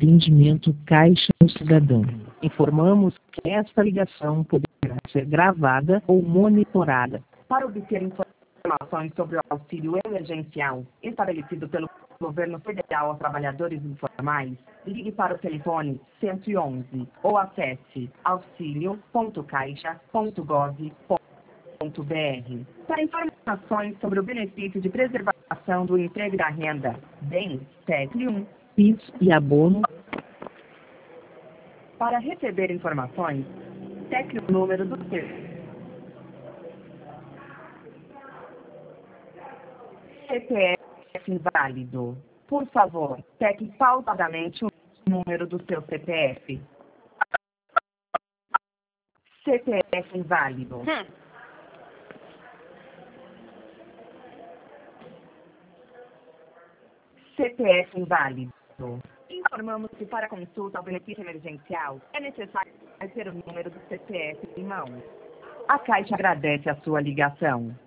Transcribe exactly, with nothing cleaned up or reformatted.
Atendimento Caixa do Cidadão. Informamos que esta ligação poderá ser gravada ou monitorada. Para obter informações sobre o auxílio emergencial estabelecido pelo governo federal aos trabalhadores informais, ligue para o telefone cento e onze ou acesse auxilio ponto caixa ponto gov ponto br. Para informações sobre o benefício de preservação do emprego e da renda, bem, tecle um. PIS e abono. Para receber informações, tecle o número do seu C P F inválido. Por favor, tecle pausadamente o número do seu C P F. C P F inválido. Hum. C P F inválido. Informamos que para consulta ao benefício emergencial é necessário ter o número do C P F em mãos. A Caixa agradece a sua ligação.